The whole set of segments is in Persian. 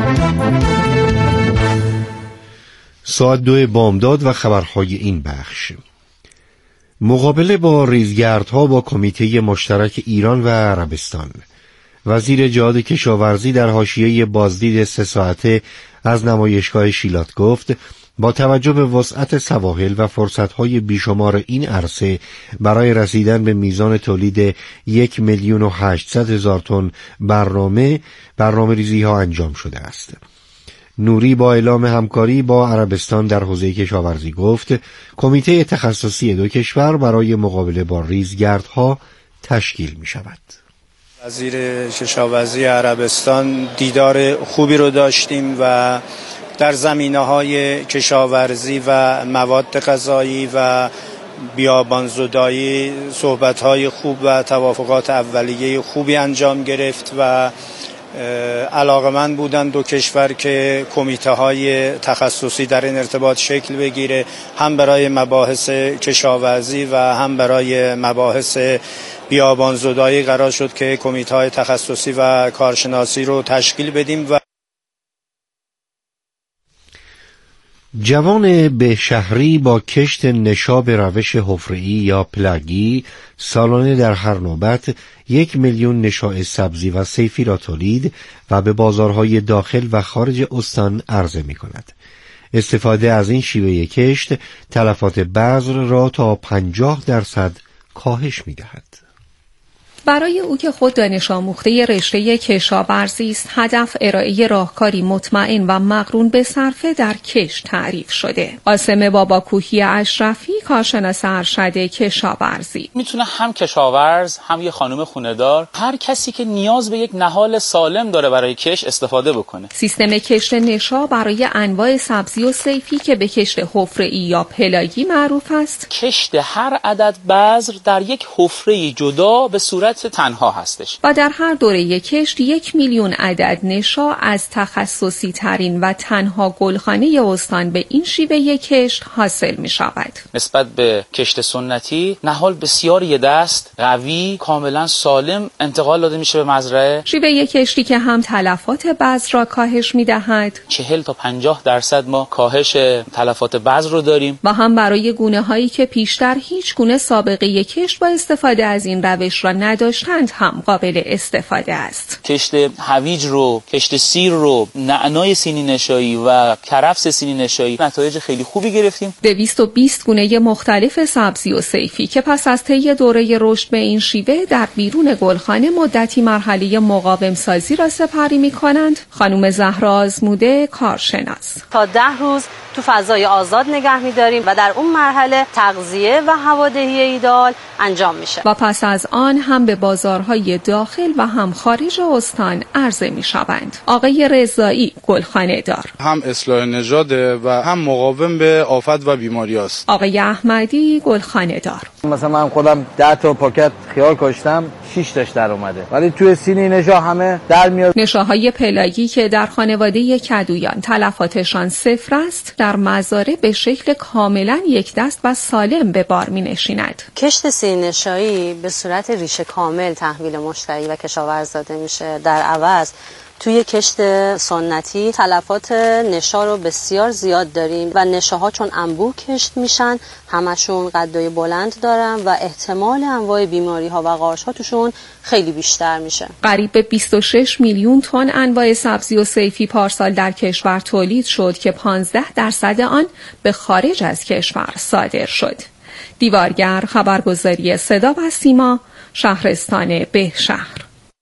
ساعت 2 بامداد و خبرهای این بخش. مقابله با ریزگردها با کمیته مشترک ایران و عربستان. وزیر جهاد کشاورزی در حاشیه بازدید 3 ساعته از نمایشگاه شیلات گفت با توجه به وسعت سواحل و فرصتهای بیشمار این عرصه برای رسیدن به میزان تولید 1,800,000 تن برنامه ریزی ها انجام شده است. نوری با اعلام همکاری با عربستان در حوزه کشاورزی گفت کمیته تخصصی 2 کشور برای مقابله با ریزگردها تشکیل می شود. وزیر کشاورزی عربستان دیدار خوبی رو داشتیم و در زمینه‌های کشاورزی و مواد غذایی و بیابانزدایی صحبت‌های خوب و توافقات اولیه خوبی انجام گرفت و علاقمند بودن 2 کشور که کمیته‌های تخصصی در این ارتباط شکل بگیره، هم برای مباحث کشاورزی و هم برای مباحث بیابانزدایی قرار شد که کمیته‌های تخصصی و کارشناسی رو تشکیل بدیم. و جوان به شهری با کشت نشا به روش حفره‌ای یا پلاگی سالانه در هر نوبت 1,000,000 نشاء سبزی و صیفی را تولید و به بازارهای داخل و خارج استان عرضه می کند. استفاده از این شیوه کشت تلفات بذر را تا 50% کاهش می دهد. برای او که خود دانش آموخته رشته کشاورزی است، هدف ارائه راهکاری مطمئن و مقرون به صرفه در کشت تعریف شده. قاسم باباکوهی اشرفی، کارشناس ارشد کشاورزی: میتونه هم کشاورز، هم یه خانم خونه‌دار، هر کسی که نیاز به یک نهال سالم داره برای کشت استفاده بکنه. سیستم کشت نشا برای انواع سبزی و صیفی که به کشت حفره‌ای یا پلاگی معروف است. کشت هر عدد بذر در یک حفره جدا به صورت تنها هستش و در هر دوره کشت 1,000,000 عدد نشا از تخصصی ترین و تنها گلخانه استان به این شیوه کشت حاصل می شود. نسبت به کشت سنتی نهال بسیار یه دست، قوی، کاملا سالم انتقال داده میشه به مزرعه. شیوه کشتی که هم تلفات بذر را کاهش می دهد، 40 تا 50% ما کاهش تلفات بذر رو داریم، و هم برای گونه هایی که پیشتر هیچ گونه سابقه کشت با استفاده از این روش را نداشتند هم قابل استفاده است. کشت هویج رو، کشت سیر رو، نعنای سینی نشایی و کرفس سینی نشایی نتایج خیلی خوبی گرفتیم. 220 گونه مختلف سبزی و صیفی که پس از طی دوره رشد به این شیوه در بیرون گلخانه مدتی مرحله مقاوم سازی را سپری می کنند. خانم زهرا آزموده، کارشناس: تا 10 روز تو فضای آزاد نگه می‌داریم و در اون مرحله تغذیه و هوادهی ایدئال انجام میشه و پس از آن هم به بازارهای داخل و هم خارج استان عرضه می‌شوند. آقای رضایی، گلخانه دار: هم اصلاح نژاده و هم مقاوم به آفت و بیماری است. آقای احمدی، گلخانه دار: مثلا من خودم 10 تا پاکت خیار کاشتم، 6 تاش در اومده، ولی توی سینی نشا همه در میاد. نشاهای پلاگی که در خانواده کدویان تلفاتشان 0 است، در مزارع به شکل کاملا یک دست و سالم به بار می نشیند. کشت سینی نشایی به صورت ریشه کامل تحویل مشتری و کشاورز داده میشه. در عوض توی کشت سنتی تلفات نشا رو بسیار زیاد داریم و نشاها چون انبوه کشت میشن همشون قدای بلند دارن و احتمال انواع بیماری ها و قارچ ها توشون خیلی بیشتر میشه. قریب به 26 میلیون تن انواع سبزی و صیفی پارسال در کشور تولید شد که 15% آن به خارج از کشور صادر شد. دیوارگر، خبرگزاری صدا و سیما، شهرستان بهشهر.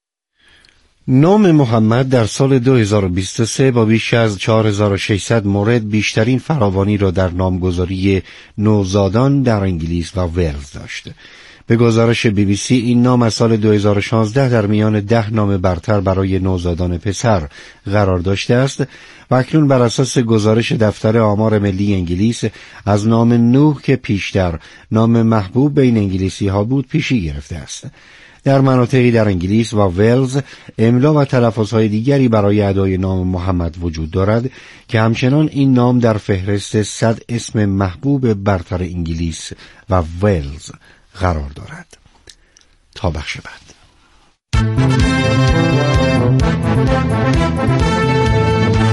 نام محمد در سال 2023 با بیش از 4600 مورد بیشترین فراوانی را در نامگذاری نوزادان در انگلیس و ولز داشت. به گزارش BBC این نام از سال 2016 در میان 10 نام برتر برای نوزادان پسر قرار داشته است و اکنون بر اساس گزارش دفتر آمار ملی انگلیس از نام نوح که پیشتر نام محبوب بین انگلیسی ها بود پیشی گرفته است. در مناطقی در انگلیس و ولز املا و تلفظهای دیگری برای ادای نام محمد وجود دارد که همچنان این نام در فهرست 100 اسم محبوب برتر انگلیس و ولز قرار دارد. تا بخش بعد.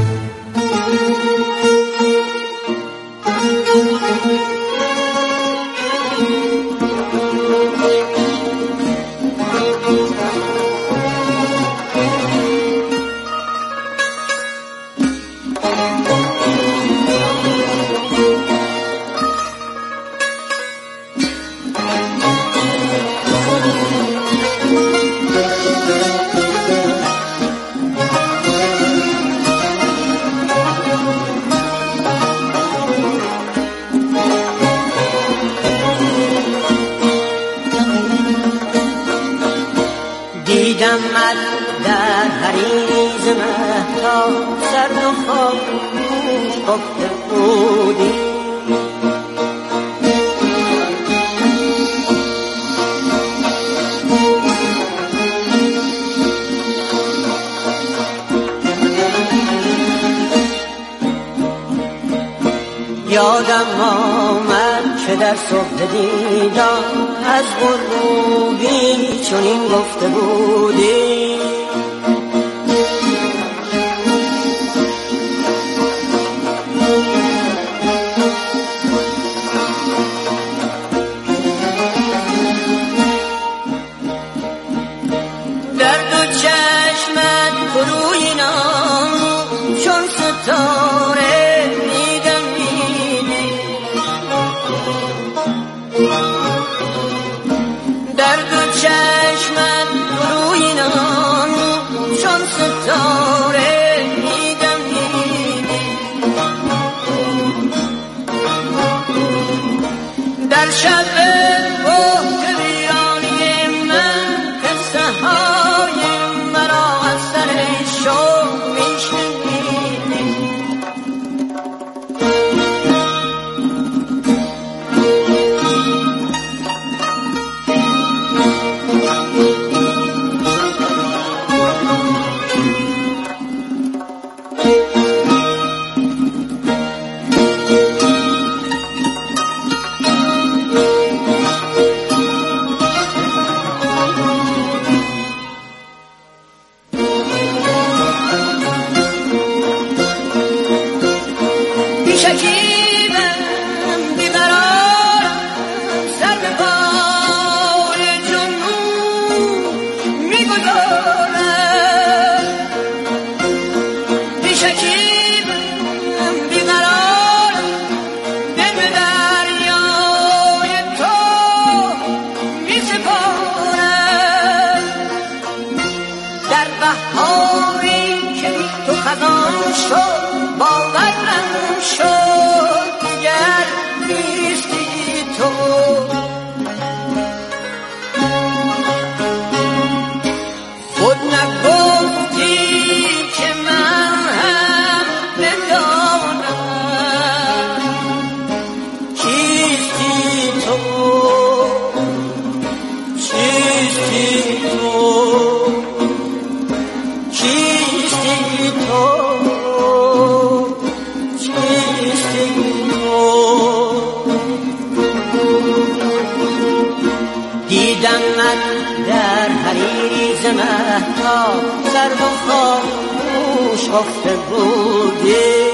مهتاب سرد و خاموش گفته بودی. یادم آمد که در صبح دیدار از غروبی چنین گفته بودی. در دو چشمت روی نام چون ستاره در دو چشمت روی نام چون ستاره می‌دمیدی. در شب بهت ویرانی من قصه های مرا از سر شوق میشنیدی. در حریز مهتاب سرد و خاموش گفته بودی.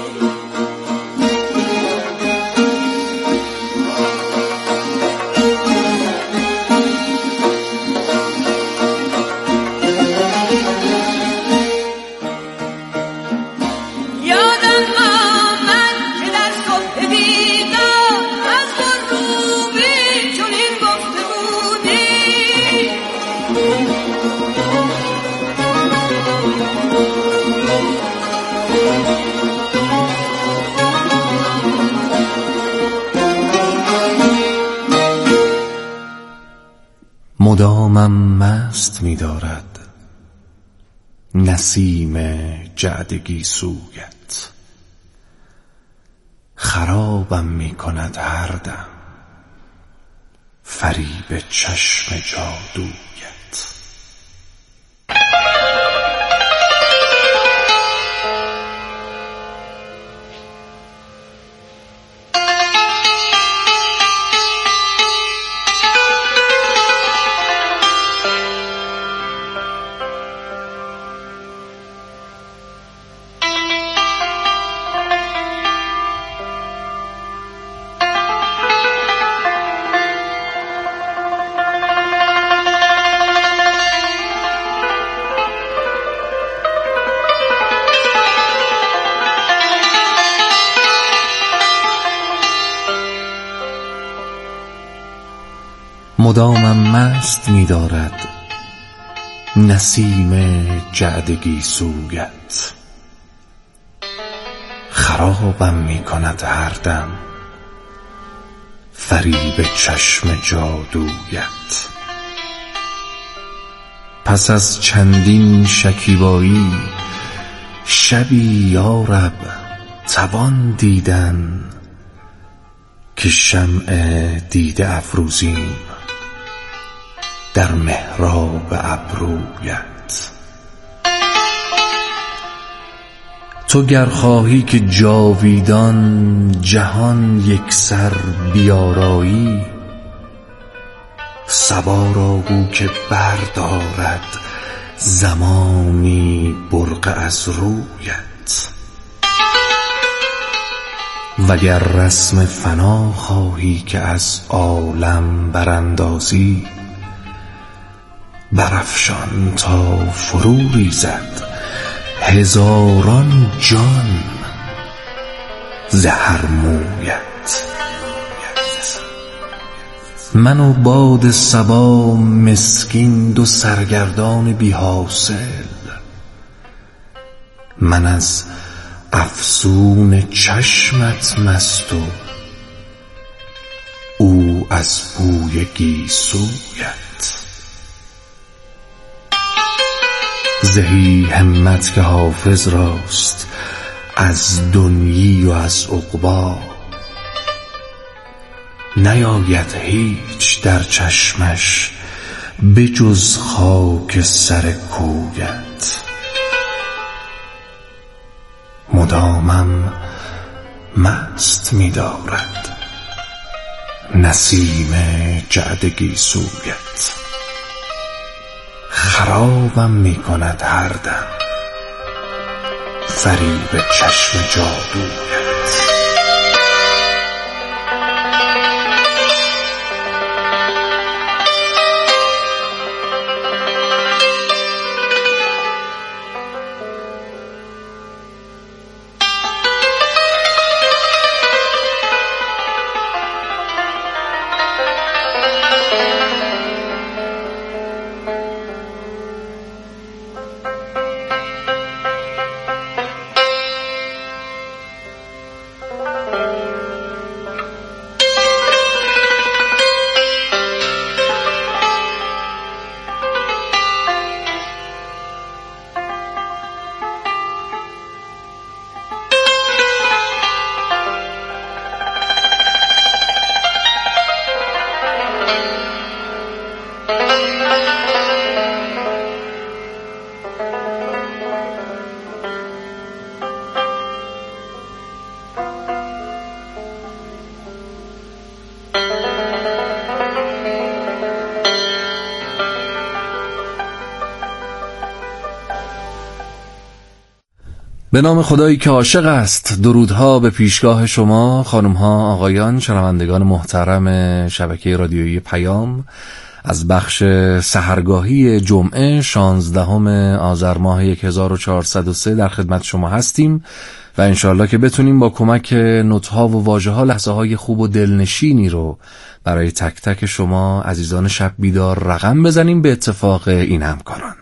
مدامم مست می دارد نسیم جعدگی سویت، خرابم می کند هر دم فریب چشم جادویت. مدامم مست می دارد نسیم جعدگی سویت، خرابم می کند هر دم فریب چشم جادویت. پس از چندین شکیبایی شبی یارب توان دیدن که شمع دیده افروزیم در محراب ابرویت. تو گر خواهی که جاویدان جهان یکسر بیارایی، صبا را گو که بردارد زمانی برقع از رویت. وگر رسم فنا خواهی که از عالم براندازی، برافشان تا فرو ریزد هزاران جان ز هر مویت. من و باد صبا مسکین دو سرگردان بی حاصل، من از افسون چشمت مست و او از بوی گیسویت. زهی همت که حافظ راست از دنیی و از عقبی، نیاید هیچ در چشمش بجز خاک سر کویت. مدامم مست می دارد نسیم جعد گیسویت. خرابم می کند هر دم فریب چشم جادویت. به نام خدایی که عاشق است. درودها به پیشگاه شما خانم‌ها، آقایان، شنوندگان محترم شبکه رادیویی پیام. از بخش سحرگاهی جمعه 16 آذر ماه 1403 در خدمت شما هستیم و انشالله که بتونیم با کمک نوت‌ها و واژه‌ها لحظه‌های خوب و دلنشینی رو برای تک تک شما عزیزان شب بیدار رقم بزنیم به اتفاق این همکاران.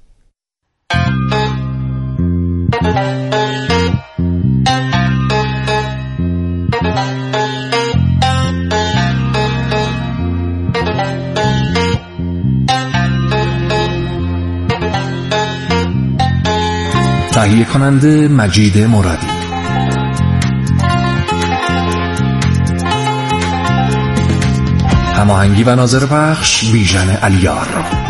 تهیه کننده مجید مرادی. هماهنگی و ناظر پخش بیژن علیار.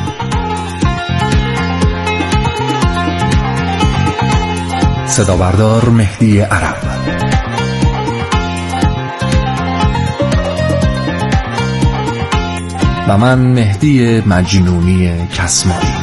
صدا بردار مهدی عرب. و من مهدی مجنونی کسمایی.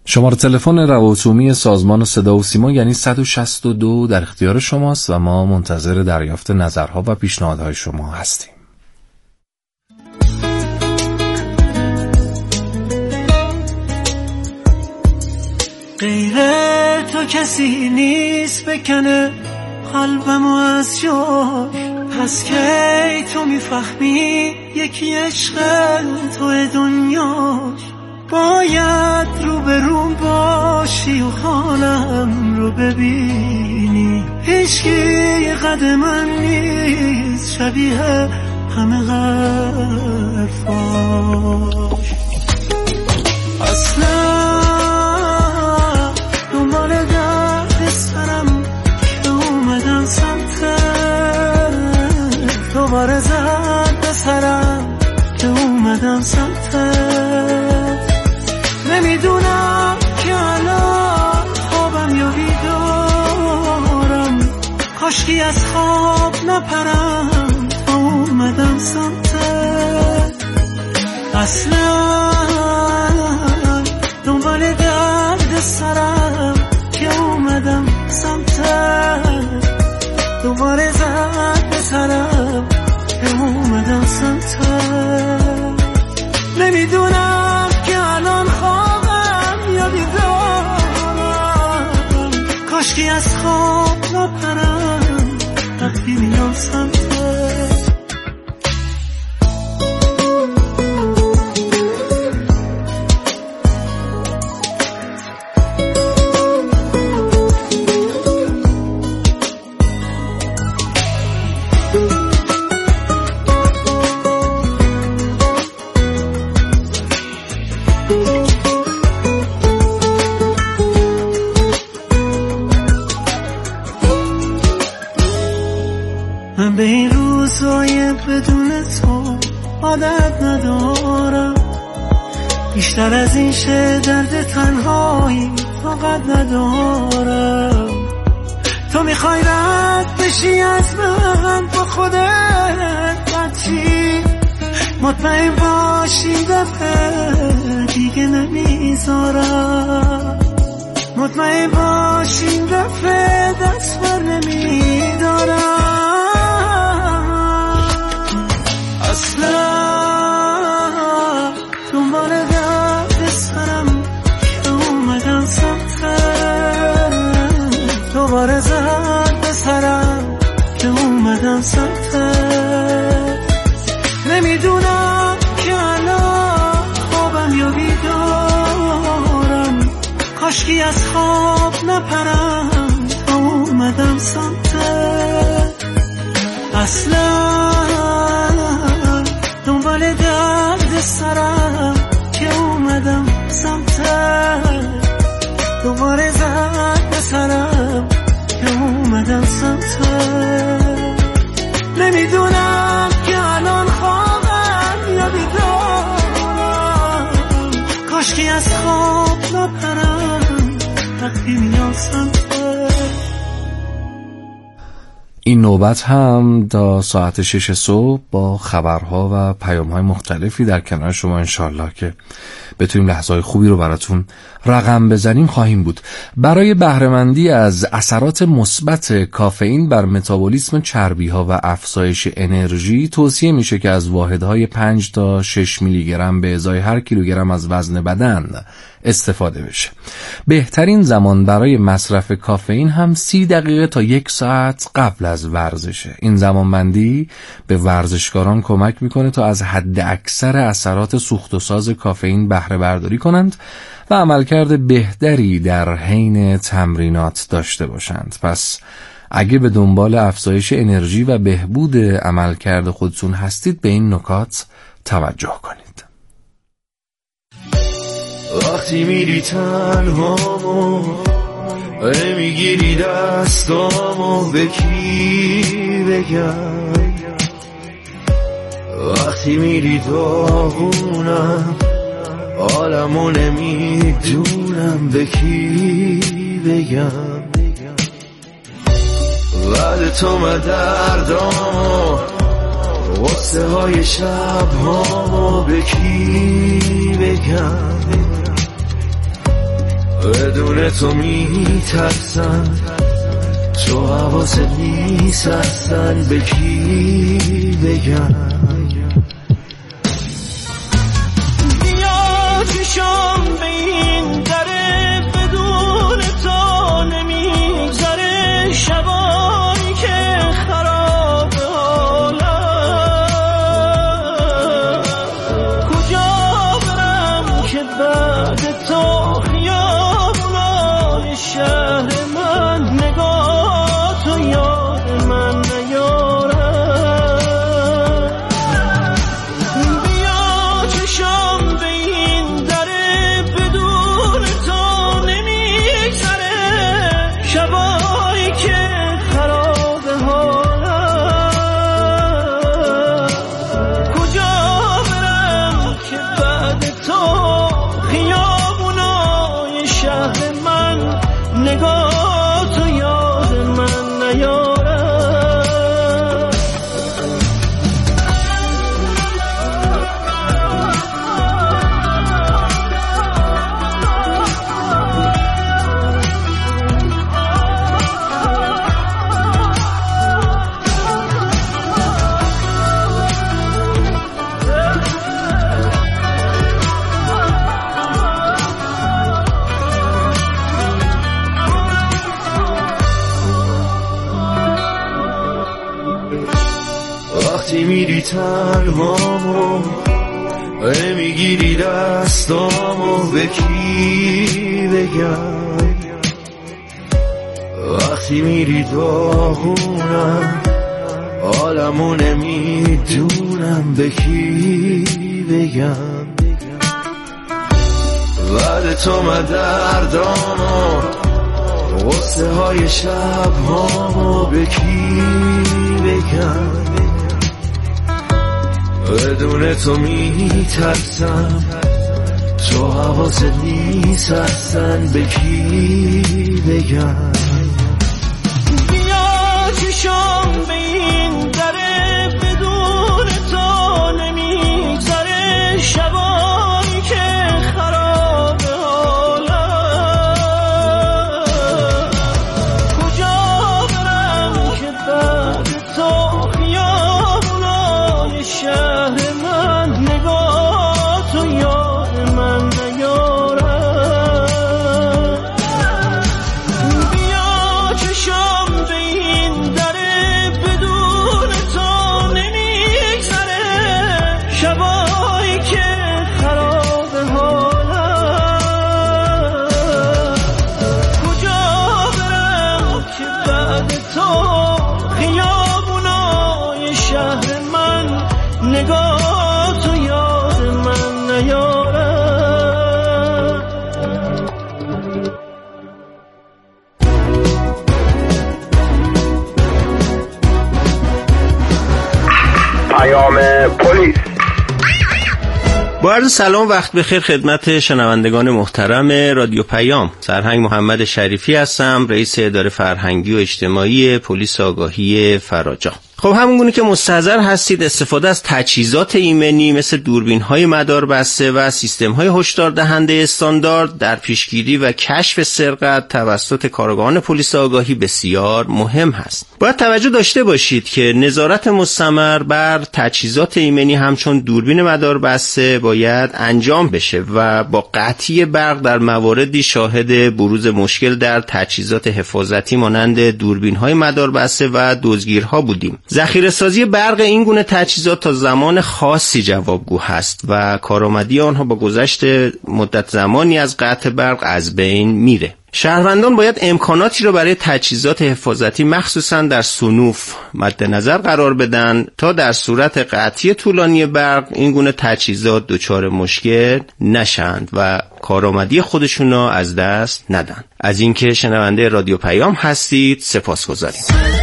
شماره تلفن روابط سازمان صدا و سیما یعنی 162 در اختیار شماست و ما منتظر دریافت نظرها و پیشنهادهای شما هستیم. غیر تو کسی نیست بکنه قلبمو از جاش، پس کی تو میفهمی یکی عشق تو دنیاش. باید رو به روم باشی و حالم رو ببینی، هیچکی قد من نیست شبیه همه حرفاش. اصلا دنبال درد سرم که اومدم سمتت، دوباره زد به سرم که اومدم سمتت. نمیدونم که الان خوابم یا بیدارم، کاشکی از خواب نپرم تا اومدم سمتت. اصلا دنبال درد سرم که اومدم سمتت، دوباره زد به سرم که اومدم سمتت. نمیدونم که الان خوابم یا بیدارم، کاشکی از خواب نپرم وقتی میام سمتت. من به این روزای بدون تو عادت ندارم، بیشتر از این شه درد تنهایی فقط ندارم. تو میخوای رد بشی از من با خودت قطعی، مطمئن باشی دفعه دیگه نمیذارم، مطمئن باشی دفعه دست بر نمیدارم. اصلا دنبال درد سرم که اومدم سمتت، دوباره زد به سرم که اومدم سمتت. نمیدونم که الان خوابم یا بیدارم، کاشکی از خواب نپرم تا اومدم سمتت. اصلا دنبال درد سرم که اومدم سمتت، دوباره زد به سرم که اومدم سمتت. نمیدونم که الان خوابم یا بیدارم، کاشکی از خواب نپرم وقتی میام سمتت. این نوبت هم تا ساعت 6 صبح با خبرها و پیام‌های مختلفی در کنار شما انشالله که بتونیم لحظه‌های خوبی رو براتون رقم بزنیم خواهیم بود. برای بهره‌مندی از اثرات مثبت کافئین بر متابولیسم چربی‌ها و افزایش انرژی توصیه میشه که از واحدهای 5 تا 6 میلی گرم به ازای هر کیلوگرم از وزن بدن استفاده بشه. بهترین زمان برای مصرف کافئین هم 30 دقیقه تا 1 ساعت قبل از ورزشه. این زمانبندی به ورزشکاران کمک میکنه تا از حد اکثر اثرات سوخت و ساز کافئین بهره برداری کنند و عملکرد بهتری در حین تمرینات داشته باشند. پس اگه به دنبال افزایش انرژی و بهبود عملکرد خودتون هستید به این نکات توجه کنید. وقتی میری تنهامو میگیری دستامو به کی بگم، وقتی میری داغونم عالمو نمیدونم به کی بگم. بعد تو من دردامو غصه های شب هامو به کی بگم. بدون تو میترسم، تو حواست نیست اصلا به کی بگم. بیا چشم به این دره، بدون تو نمیگذره شبایی که خراب حالم. کجا برم که بعد تو خیابونای شهر من نگاه تو یاد من نیارم. بیا چشم به این دره، بدون تو نمیگذره شبایی که خراب حالم. کجا برم که بعد تو خیابونای شهر من نگاه تو یاد من نیارم. وقتی میری تنهامو میگیری دستامو به کی بگم. وقتی میری داغونم عالمو نمیدونم به کی بگم. بعد تو من دردامو غصه های شب هامو به کی بگم. بدون تو میترسم، تو حواست نیست اصلا به کی بگم. بیا چشم به این دره، بدون تو نمیگذره شبایی که خراب حالم. کجا برم که بعد تو خیابونای شهر من نگاه تو یاد من نیارم. بیا چشم به این دره، بدون تو نمیگذره شبایی که خراب حالم. کجا برم که بعد تو خیابونای شهر من نگاه تو یاد من نیارم. پیام پلیس. با عرض سلام، وقت بخیر خدمت شنوندگان محترم رادیو پیام. سرهنگ محمد شریفی هستم، رئیس اداره فرهنگی و اجتماعی پلیس آگاهی فراجان. خب همونگونه که مستحضر هستید، استفاده از تجهیزات ایمنی مثل دوربین‌های مداربسته و سیستم‌های هشدار دهنده استاندارد در پیشگیری و کشف سرقت توسط کارآگاهان پلیس آگاهی بسیار مهم هست. باید توجه داشته باشید که نظارت مستمر بر تجهیزات ایمنی همچون دوربین مداربسته باید انجام بشه و با قطعی برق در مواردی شاهد بروز مشکل در تجهیزات حفاظتی مانند دوربین‌های مداربسته و دزدگیرها بودیم. ذخیره‌سازی برق این گونه تجهیزات تا زمان خاصی جوابگو هست و کارآمدی آنها با گذشت مدت زمانی از قطع برق از بین میره. شهروندان باید امکاناتی را برای تجهیزات حفاظتی مخصوصاً در صنوف مد نظر قرار بدن تا در صورت قطعی طولانی برق این گونه تجهیزات دچار مشکل نشند و کارآمدی خودشون را از دست ندن. از اینکه شنونده رادیو پیام هستید سپاسگزاریم.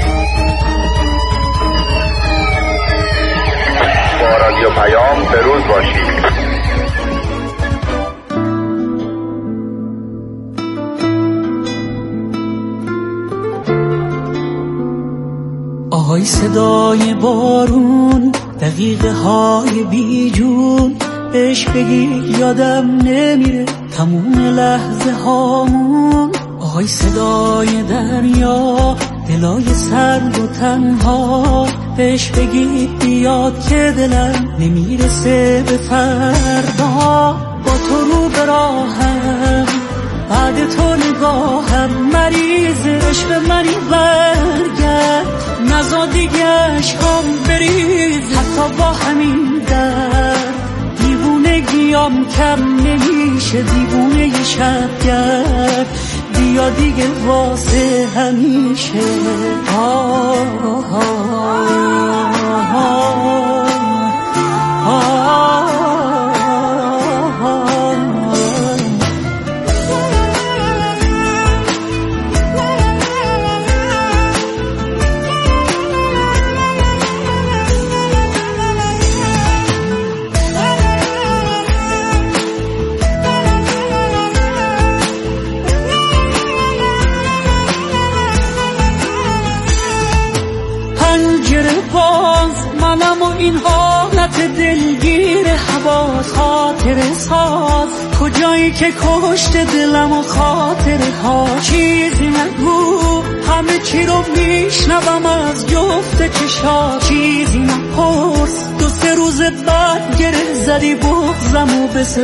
رادیو پیام بروز باشید. آهای صدای بارون، دقیقه های بی جون، بهش بگی یادم نمیره تموم لحظه هامون. آهای صدای دریا دلای سرد و تنها، بهش بگی بیاد که دلم نمیرسه به فردا. با تو رو به راهم بعد تو نگاهم، مریض عشق منی برگرد نزا دیگه عشقام بریز. حتی با همین درد دیوونگیام کم نمیشه، دیوونه ی شبگرد بیا دیگه واسه همیشه. منم و این حالت دلگیر حواس، خاطر ساز کجایی که کشت دلم و خاطره ها. چیزی نگو همه چی رو میشنوم از جفت چشا، چیزی نپرس دو سه روز بعد گره زدی بغزم و به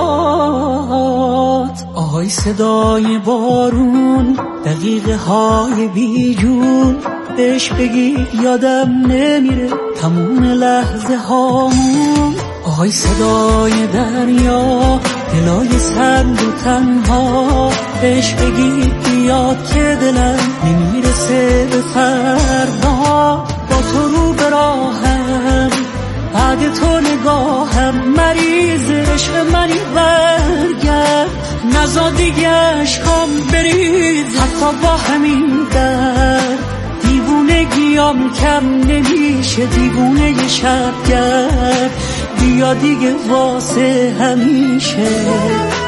صدات. آهای صدای بارون دقیقه های بیجون، بهش بگی یادم نمیره تموم لحظه هامون. آهای صدای دریا دلای سرد و تنها، بهش بگی بیاد که دلم نمیرسه به فردا. با تو رو به راهم بعد تو نگاهم، مریض عشق منی برگرد نزا دیگه عشقام بریز. حتی با همین درد دیوونگیام کم نمیشه، دیوونه ی شبگرد بیا دیگه واسه همیشه.